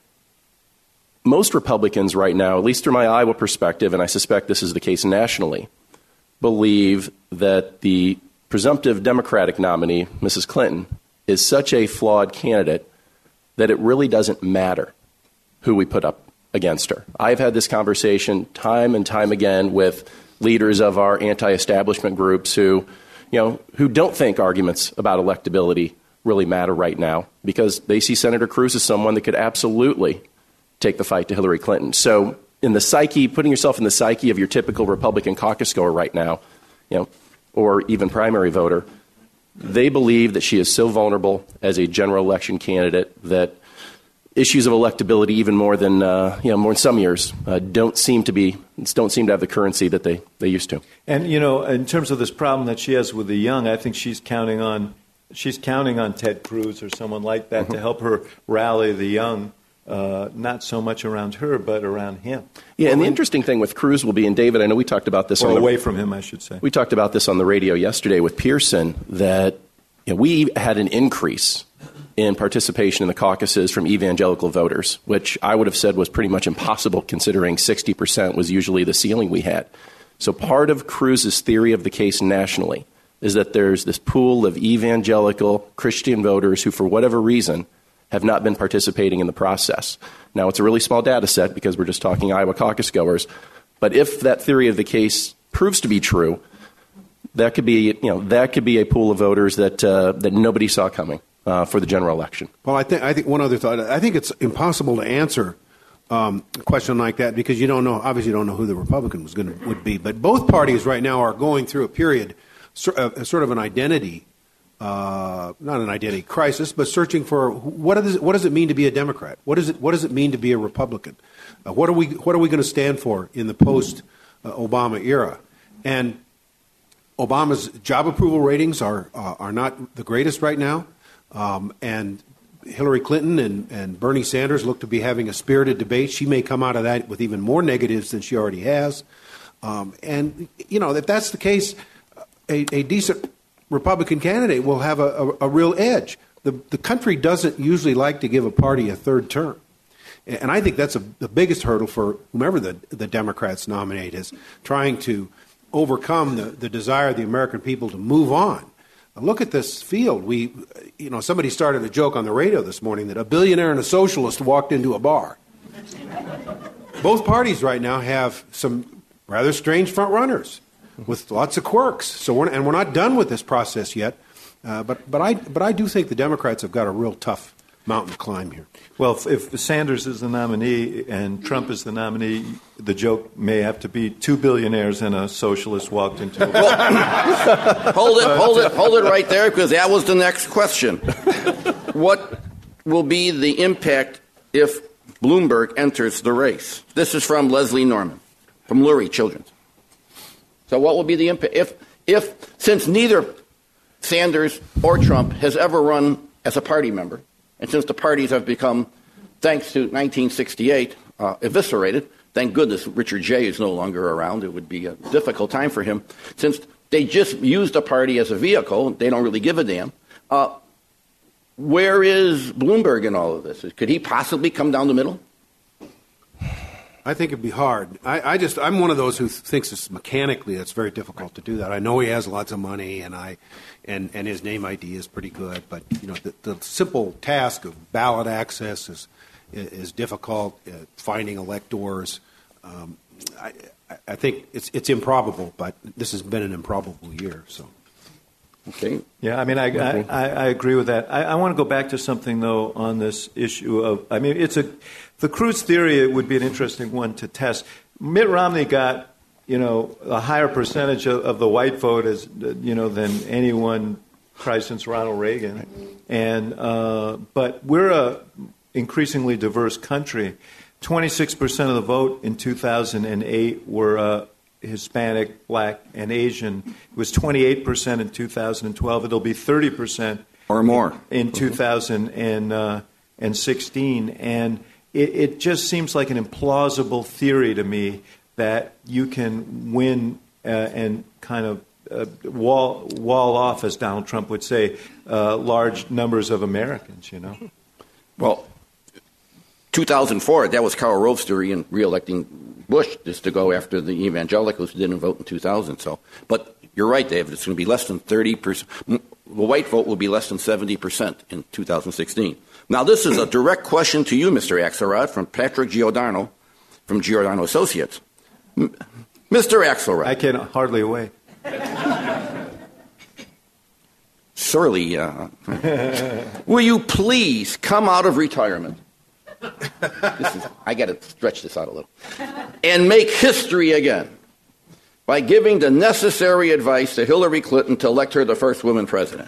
Speaker 5: most Republicans right now, at least through my Iowa perspective, and I suspect this is the case nationally, believe that the presumptive Democratic nominee, Missus Clinton, is such a flawed candidate that it really doesn't matter who we put up against her. I've had this conversation time and time again with leaders of our anti-establishment groups who, you know, who don't think arguments about electability really matter right now because they see Senator Cruz as someone that could absolutely take the fight to Hillary Clinton. So in the psyche, putting yourself in the psyche of your typical Republican caucus goer right now, you know, or even primary voter, they believe that she is so vulnerable as a general election candidate that issues of electability, even more than uh, you know, more in some years, uh, don't seem to be don't seem to have the currency that they, they used to.
Speaker 4: And you know, in terms of this problem that she has with the young, I think she's counting on she's counting on Ted Cruz or someone like that mm-hmm. to help her rally the young. Uh, not so much around her, but around him.
Speaker 5: Yeah, and the interesting thing with Cruz will be, and David, I know we talked about this.
Speaker 4: Or
Speaker 5: on the,
Speaker 4: away from him, I should say.
Speaker 5: We talked about this on the radio yesterday with Pearson, that you know, we had an increase in participation in the caucuses from evangelical voters, which I would have said was pretty much impossible considering sixty percent was usually the ceiling we had. So part of Cruz's theory of the case nationally is that there's this pool of evangelical Christian voters who, for whatever reason, have not been participating in the process. Now, it's a really small data set because we're just talking Iowa caucus goers. But if that theory of the case proves to be true, that could be, you know, that could be a pool of voters that uh, that nobody saw coming uh, for the general election.
Speaker 3: Well, I think I think one other thought. I think it's impossible to answer um, a question like that because you don't know. Obviously, you don't know who the Republican was going to would be. But both parties right now are going through a period, sort of an identity. Uh, not an identity crisis, but searching for what does it, what does it mean to be a Democrat? What does it what does it mean to be a Republican? Uh, what are we what are we going to stand for in the post uh, Obama era? And Obama's job approval ratings are uh, are not the greatest right now, um, and Hillary Clinton and, and Bernie Sanders look to be having a spirited debate. She may come out of that with even more negatives than she already has. Um, and you know, if that's the case, a, a decent Republican candidate will have a, a, a real edge. The, the country doesn't usually like to give a party a third term. And I think that's a, the biggest hurdle for whomever the, the Democrats nominate is trying to overcome the, the desire of the American people to move on. Now look at this field. We, you know, somebody started a joke on the radio this morning that a billionaire and a socialist walked into a bar. Both parties right now have some rather strange front runners with lots of quirks. So, we're, and we're not done with this process yet. Uh, but but I but I do think the Democrats have got a real tough mountain to climb here.
Speaker 4: Well, if, if Sanders is the nominee and Trump is the nominee, the joke may have to be two billionaires and a socialist walked into a
Speaker 2: well, hold it, hold it, hold it right there, because that was the next question. What will be the impact if Bloomberg enters the race? This is from Leslie Norman, from Lurie Children's. So what will be the impact if, if since neither Sanders or Trump has ever run as a party member, and since the parties have become, thanks to nineteen sixty-eight, uh, eviscerated, thank goodness Richard Jay is no longer around. It would be a difficult time for him. Since they just used a party as a vehicle, they don't really give a damn. Uh, where is Bloomberg in all of this? Could he possibly come down the middle?
Speaker 3: I think it'd be hard. I, I just, I'm one of those who thinks it's mechanically it's very difficult to do that. I know he has lots of money, and I, and, and his name I D is pretty good, but you know, the, the simple task of ballot access is is difficult. Uh, finding electors, um, I, I think it's it's improbable, but this has been an improbable year. So.
Speaker 2: Okay.
Speaker 4: Yeah, I mean, I, I, I agree with that. I, I want to go back to something, though, on this issue of, I mean, it's a, the Cruz theory would be an interesting one to test. Mitt Romney got, you know, a higher percentage of, of the white vote, as you know, than anyone probably since Ronald Reagan. And, uh, but we're a increasingly diverse country. twenty-six percent of the vote in two thousand eight were uh, Hispanic, Black, and Asian. It was twenty-eight percent in two thousand twelve. It'll be thirty percent
Speaker 2: or more
Speaker 4: in, in two thousand sixteen. And it, it just seems like an implausible theory to me that you can win uh, and kind of uh, wall wall off, as Donald Trump would say, uh, large numbers of Americans. You know.
Speaker 2: Well, two thousand four, that was Karl Rove's theory in reelecting Bush, just to go after the evangelicals who didn't vote in two thousand. So, but you're right, Dave. It's going to be less than thirty percent. The white vote will be less than seventy percent in two thousand sixteen. Now, this is a direct question to you, Mister Axelrod, from Patrick Giordano, from Giordano Associates. M- Mister Axelrod.
Speaker 4: I can hardly wait.
Speaker 2: Surly. Uh, will you please come out of retirement? This is, I got to stretch this out a little. And make history again by giving the necessary advice to Hillary Clinton to elect her the first woman president.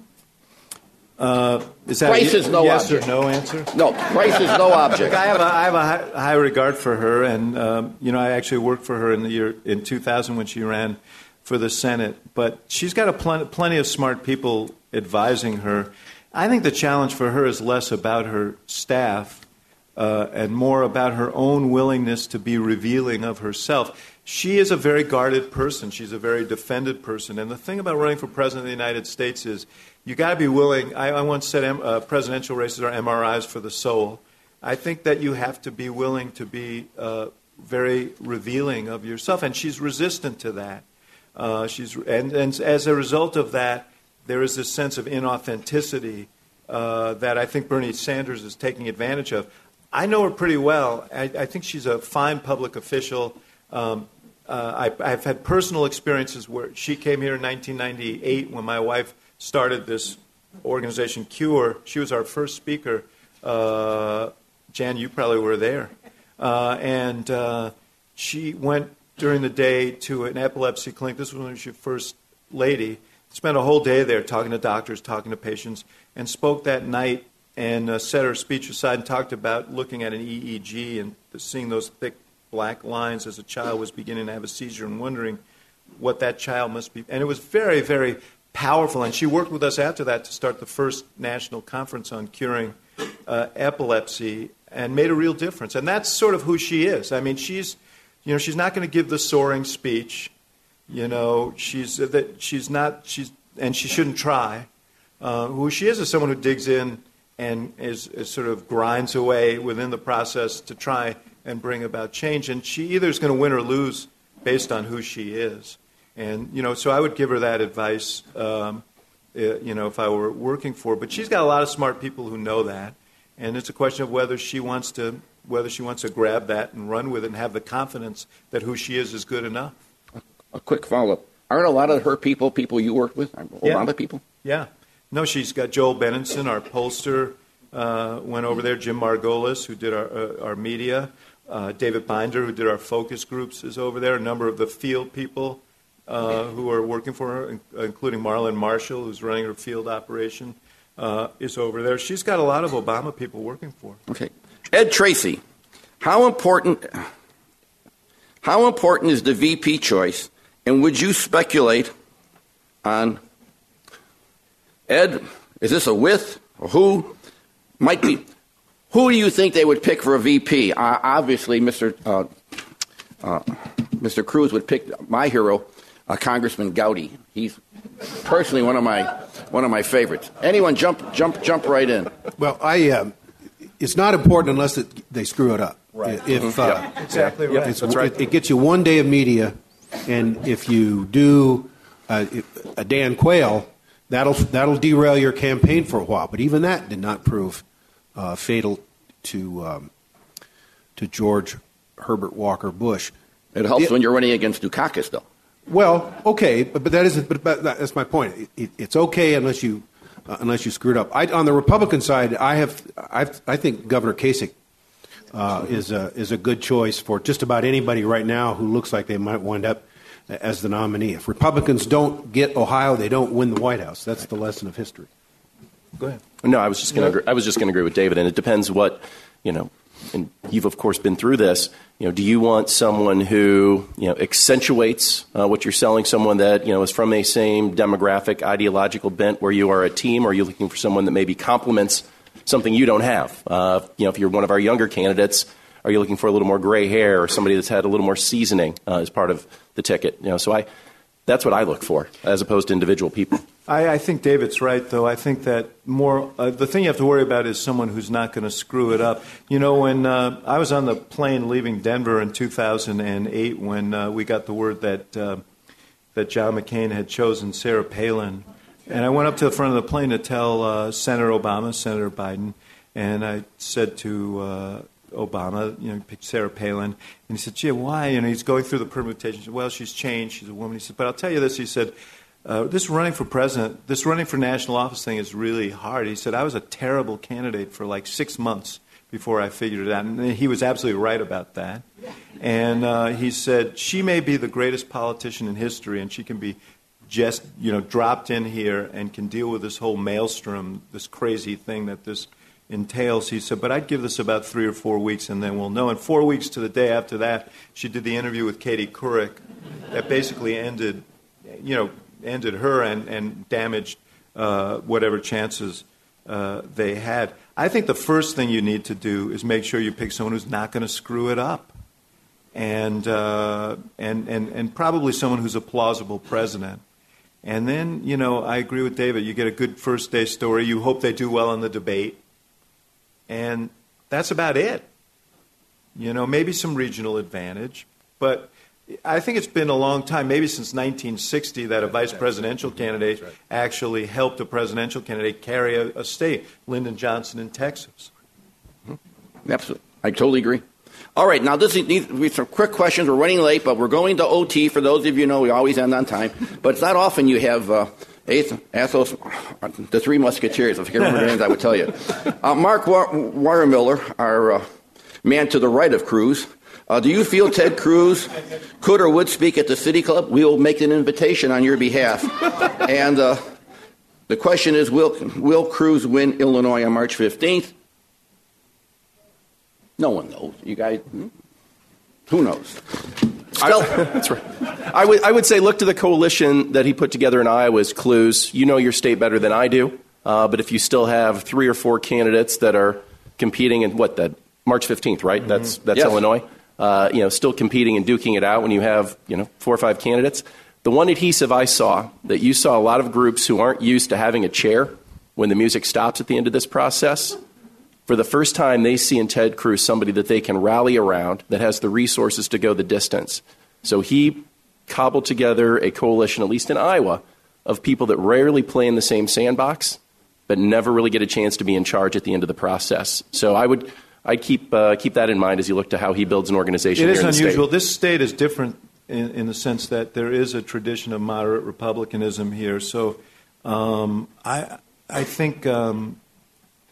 Speaker 4: Uh, is that
Speaker 2: Price
Speaker 4: a
Speaker 2: is no
Speaker 4: yes
Speaker 2: object.
Speaker 4: or no answer?
Speaker 2: No, price is no object.
Speaker 4: I have a, I have a high, high regard for her, and um, you know, I actually worked for her in the year in two thousand when she ran for the Senate. But she's got a pl- plenty of smart people advising her. I think the challenge for her is less about her staff uh, and more about her own willingness to be revealing of herself. She is a very guarded person. She's a very defended person. And the thing about running for president of the United States is you got to be willing. I, I once said uh, presidential races are M R Is for the soul. I think that you have to be willing to be uh, very revealing of yourself, and she's resistant to that. Uh, she's and, and as a result of that, there is this sense of inauthenticity uh, that I think Bernie Sanders is taking advantage of. I know her pretty well. I, I think she's a fine public official. Um, uh, I, I've had personal experiences where she came here in nineteen ninety-eight when my wife started this organization, CURE. She was our first speaker. Uh, Jan, you probably were there. Uh, and uh, she went during the day to an epilepsy clinic. This was when she was first lady. Spent a whole day there talking to doctors, talking to patients, and spoke that night and uh, set her speech aside and talked about looking at an E E G and seeing those thick black lines as a child was beginning to have a seizure and wondering what that child must be. And it was very, very powerful. And she worked with us after that to start the first national conference on curing uh, epilepsy and made a real difference. And that's sort of who she is. I mean, she's, you know, she's not going to give the soaring speech. You know, she's that she's not she's and she shouldn't try. Uh, who she is is someone who digs in and is, is sort of grinds away within the process to try and bring about change. And she either is going to win or lose based on who she is. And you know, so I would give her that advice. Um, you know, if I were working for her. But she's got a lot of smart people who know that, and it's a question of whether she wants to whether she wants to grab that and run with it and have the confidence that who she is is good enough.
Speaker 2: A quick follow-up. Aren't a lot of her people people you work with? Obama
Speaker 4: yeah.
Speaker 2: people?
Speaker 4: Yeah. No, she's got Joel Benenson, our pollster. uh, went over there. Jim Margolis, who did our, uh, our media. Uh, David Binder, who did our focus groups, is over there. A number of the field people uh, who are working for her, including Marlon Marshall, who's running her field operation, uh, is over there. She's got a lot of Obama people working for her.
Speaker 2: Okay. Ed Tracy, how important, how important is the V P choice, and would you speculate on, Ed, is this a with, or who might be... Who do you think they would pick for a V P? Uh, obviously, Mister Uh, uh, Mister Cruz would pick my hero, uh, Congressman Gowdy. He's personally one of my one of my favorites. Anyone, jump, jump, jump right in.
Speaker 3: Well, I. Uh, it's not important unless it, they screw it up.
Speaker 4: Right.
Speaker 3: If uh,
Speaker 4: yeah. exactly right.
Speaker 3: It's,
Speaker 4: That's right.
Speaker 3: It, it gets you one day of media, and if you do uh, a Dan Quayle, that'll that'll derail your campaign for a while. But even that did not prove Uh, fatal to um, to George Herbert Walker Bush.
Speaker 2: It helps
Speaker 3: it,
Speaker 2: when you're running against Dukakis, though.
Speaker 3: Well, okay, but, but that isn't. But, but that's my point. It, it, it's okay unless you uh, unless you screwed up. I, on the Republican side, I have I've, I think Governor Kasich uh, is a is a good choice for just about anybody right now who looks like they might wind up as the nominee. If Republicans don't get Ohio, they don't win the White House. That's the lesson of history.
Speaker 4: Go ahead.
Speaker 5: No, I was just going to. I was just going to agree with David, and it depends what you know. And you've of course been through this. You know, do you want someone who you know accentuates uh, what you're selling? Someone that you know is from a same demographic, ideological bent, where you are a team, or are you looking for someone that maybe complements something you don't have? Uh, you know, if you're one of our younger candidates, are you looking for a little more gray hair, or somebody that's had a little more seasoning uh, as part of the ticket? You know, so I. That's what I look for, as opposed to individual people.
Speaker 4: I, I think David's right, though. I think that more uh, the thing you have to worry about is someone who's not going to screw it up. You know, when uh, I was on the plane leaving Denver in two thousand eight, when uh, we got the word that uh, that John McCain had chosen Sarah Palin, and I went up to the front of the plane to tell uh, Senator Obama, Senator Biden, and I said to uh, Obama, you know, picked Sarah Palin, and he said, "Gee, why?" And he's going through the permutations. Well, she's changed. She's a woman. He said, "But I'll tell you this." He said, uh, "This running for president, this running for national office thing is really hard." He said, "I was a terrible candidate for like six months before I figured it out." And he was absolutely right about that. And uh, he said, "She may be the greatest politician in history, and she can be just, you know, dropped in here and can deal with this whole maelstrom, this crazy thing that this entails." He said, "But I'd give this about three or four weeks, and then we'll know." And four weeks to the day after that, she did the interview with Katie Couric that basically ended, you know, ended her and, and damaged uh, whatever chances uh, they had. I think the first thing you need to do is make sure you pick someone who's not going to screw it up, and uh, and and and probably someone who's a plausible president. And then, you know, I agree with David. You get a good first day story. You hope they do well in the debate. And that's about it. You know, maybe some regional advantage. But I think it's been a long time, maybe since nineteen sixty, that a vice presidential candidate actually helped a presidential candidate carry a, a state. Lyndon Johnson in Texas.
Speaker 2: Absolutely. I totally agree. All right, now this needs to be some quick questions. We're running late, but we're going to O T. For those of you who know, we always end on time. But it's not often you have uh, Athos, the Three Musketeers. If I can remember their names, I would tell you. Uh, Mark Warmiller, our uh, man to the right of Cruz. Uh, do you feel Ted Cruz could or would speak at the City Club? We will make an invitation on your behalf. And uh, the question is, will, will Cruz win Illinois on March fifteenth? No one knows. You guys, hmm? Who knows?
Speaker 5: I, that's right. I would, I would say look to the coalition that he put together in Iowa as clues. You know your state better than I do. Uh, but if you still have three or four candidates that are competing in what, that March fifteenth, right? Mm-hmm. That's that's
Speaker 2: yes.
Speaker 5: Illinois. Uh, you know, still competing and duking it out when you have, you know, four or five candidates. The one adhesive I saw, that you saw a lot of groups who aren't used to having a chair when the music stops at the end of this process. For the first time, they see in Ted Cruz somebody that they can rally around, that has the resources to go the distance. So he cobbled together a coalition, at least in Iowa, of people that rarely play in the same sandbox, but never really get a chance to be in charge at the end of the process. So I would I'd keep uh, keep that in mind as you look to how he builds an organization.
Speaker 4: It
Speaker 5: here
Speaker 4: is
Speaker 5: in the
Speaker 4: unusual.
Speaker 5: state.
Speaker 4: This state is different in, in the sense that there is a tradition of moderate republicanism here. So um, I I think. Um,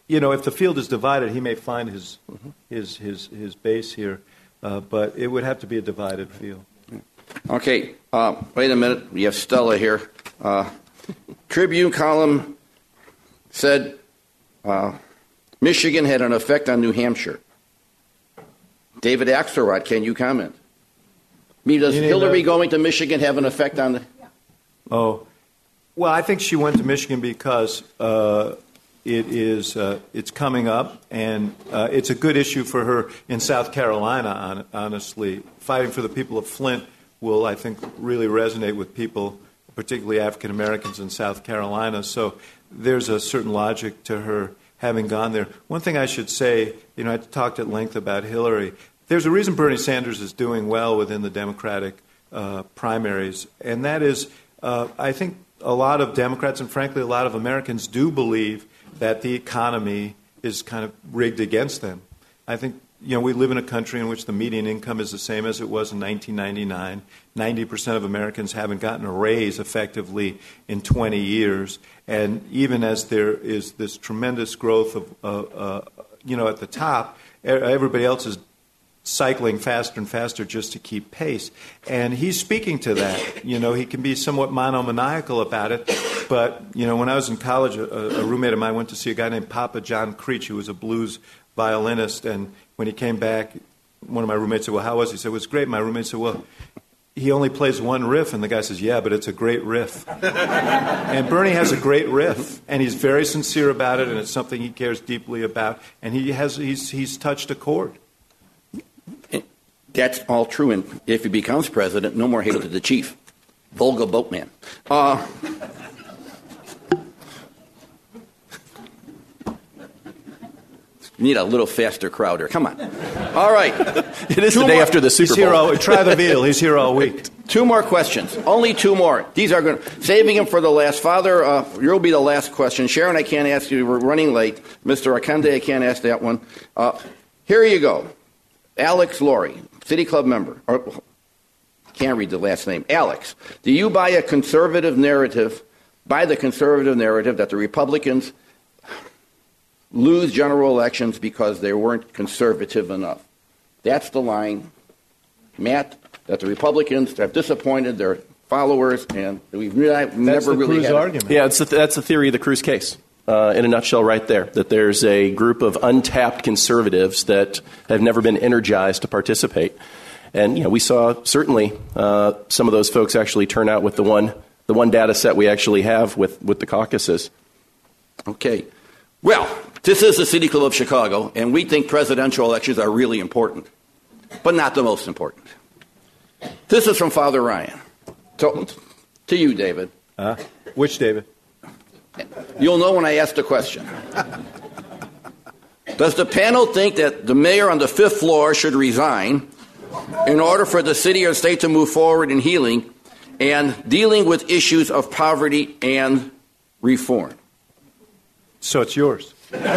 Speaker 4: you know, if the field is divided, he may find his mm-hmm. his, his his base here, uh, but it would have to be a divided field.
Speaker 2: Okay, uh, wait a minute. We have Stella here. Uh, Tribune column said uh, Michigan had an effect on New Hampshire. David Axelrod, can you comment? I mean, does Hillary going to Michigan have an effect on the...
Speaker 4: Oh, well, I think she went to Michigan because uh, it is uh, it's coming up, and uh, it's a good issue for her in South Carolina, honestly. Fighting for the people of Flint will, I think, really resonate with people, particularly African Americans in South Carolina. So there's a certain logic to her having gone there. One thing I should say, you know, I talked at length about Hillary. There's a reason Bernie Sanders is doing well within the Democratic uh, primaries, and that is, uh, I think a lot of Democrats and, frankly, a lot of Americans do believe that the economy is kind of rigged against them. I think, you know, we live in a country in which the median income is the same as it was in nineteen ninety-nine. ninety percent of Americans haven't gotten a raise effectively in twenty years. And even as there is this tremendous growth of, uh, uh, you know, at the top, everybody else is cycling faster and faster just to keep pace. And he's speaking to that. You know, he can be somewhat monomaniacal about it. But, you know, when I was in college, a, a roommate of mine went to see a guy named Papa John Creech, who was a blues violinist. And when he came back, one of my roommates said, well, how was he? He said, it was great. My roommate said, well, he only plays one riff. And the guy says, yeah, but it's a great riff. And Bernie has a great riff. And he's very sincere about it. And it's something he cares deeply about. And he has he's he's touched a chord.
Speaker 2: That's all true, and if he becomes president, no more hail to the chief. Volga boatman. Uh, need a little faster crowd here. Come on. All right.
Speaker 5: It is
Speaker 2: two
Speaker 5: the day
Speaker 2: more.
Speaker 5: after the Super
Speaker 4: He's here
Speaker 5: Bowl.
Speaker 4: all, try the veal. He's here all week.
Speaker 2: Two more questions. Only two more. These are going to, saving them for the last. Father, uh, you'll be the last question. Sharon, I can't ask you. We're running late. Mister Akande, I can't ask that one. Uh, here you go. Alex Laurie, City Club member. Or, can't read the last name. Alex, do you buy a conservative narrative, buy the conservative narrative that the Republicans lose general elections because they weren't conservative enough? That's the line, Matt, that the Republicans have disappointed their followers, and we've really,
Speaker 4: That's
Speaker 2: never
Speaker 4: the
Speaker 2: really
Speaker 4: Cruz
Speaker 2: had
Speaker 4: argument.
Speaker 5: Yeah, it's the, that's the theory of the Cruz case. Uh, in a nutshell right there, that there's a group of untapped conservatives that have never been energized to participate. And, you know, we saw certainly uh, some of those folks actually turn out with the one the one data set we actually have with, with the caucuses.
Speaker 2: Okay. Well, this is the City Club of Chicago, and we think presidential elections are really important, but not the most important. This is from Father Ryan. To, to you, David.
Speaker 4: Uh, which David?
Speaker 2: You'll know when I ask the question. Does the panel think that the mayor on the fifth floor should resign in order for the city or state to move forward in healing and dealing with issues of poverty and reform?
Speaker 4: So it's yours.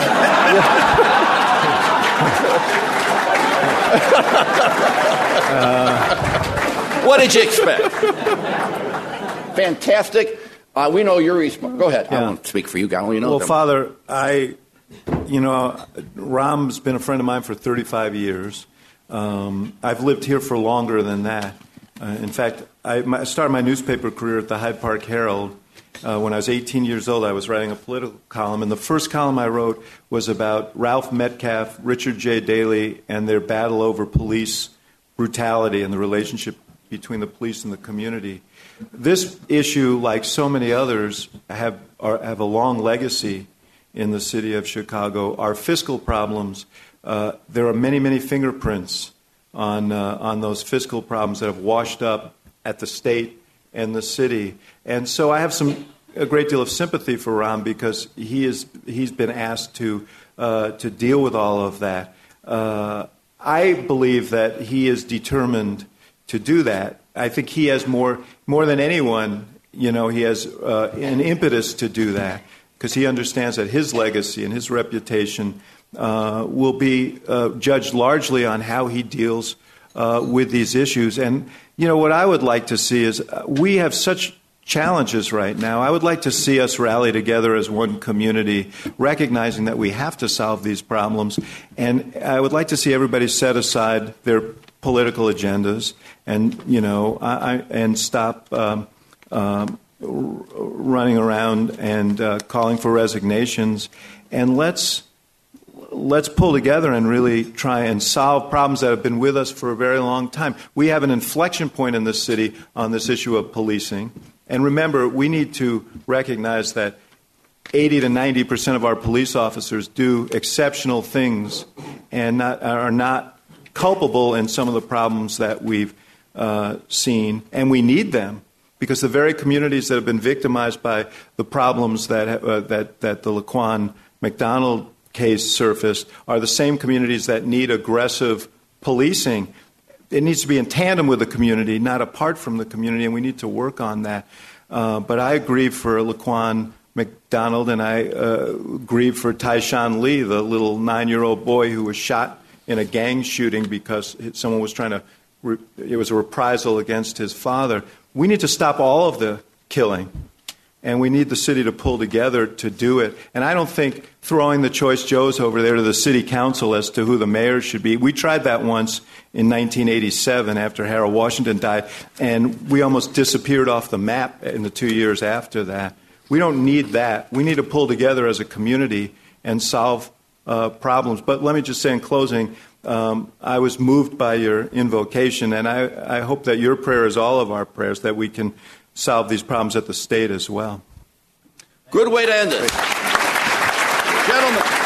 Speaker 2: uh, what did you expect? Fantastic. Uh, we know your response. Go ahead. Yeah. I won't speak for you, Gal. You know
Speaker 4: well,
Speaker 2: them.
Speaker 4: Father, I, you know, Ram's been a friend of mine for thirty-five years. Um, I've lived here for longer than that. Uh, in fact, I, my, I started my newspaper career at the Hyde Park Herald. Uh, when I was eighteen years old, I was writing a political column, and the first column I wrote was about Ralph Metcalfe, Richard J. Daley, and their battle over police brutality and the relationship between the police and the community. This issue, like so many others, have are, have a long legacy in the city of Chicago. Our fiscal problems, uh, there are many, many fingerprints on uh, on those fiscal problems that have washed up at the state and the city. And so I have some a great deal of sympathy for Ram because he is he's been asked to uh, to deal with all of that. Uh, I believe that he is determined to do that. I think he has more more than anyone, you know, he has uh, an impetus to do that because he understands that his legacy and his reputation uh, will be uh, judged largely on how he deals uh, with these issues. And, you know, what I would like to see is uh, we have such challenges right now. I would like to see us rally together as one community, recognizing that we have to solve these problems. And I would like to see everybody set aside their political agendas and, you know, I, I, and stop um, um, r- running around and uh, calling for resignations. And let's let's pull together and really try and solve problems that have been with us for a very long time. We have an inflection point in this city on this issue of policing. And remember, we need to recognize that eighty to ninety percent of our police officers do exceptional things and not, are not culpable in some of the problems that we've uh, seen. And we need them because the very communities that have been victimized by the problems that, uh, that, that the Laquan McDonald case surfaced are the same communities that need aggressive policing. It needs to be in tandem with the community, not apart from the community, and we need to work on that. Uh, but I grieve for Laquan McDonald, and I uh, grieve for Tyshawn Lee, the little nine-year-old boy who was shot in a gang shooting because someone was trying to, re- it was a reprisal against his father. We need to stop all of the killing, and we need the city to pull together to do it. And I don't think throwing the choice Joes over there to the city council as to who the mayor should be. We tried that once in nineteen eighty-seven after Harold Washington died, and we almost disappeared off the map in the two years after that. We don't need that. We need to pull together as a community and solve uh, problems. But let me just say in closing, um, I was moved by your invocation, and I, I hope that your prayer is all of our prayers, that we can solve these problems at the state as well.
Speaker 2: Good way to end it. Gentlemen.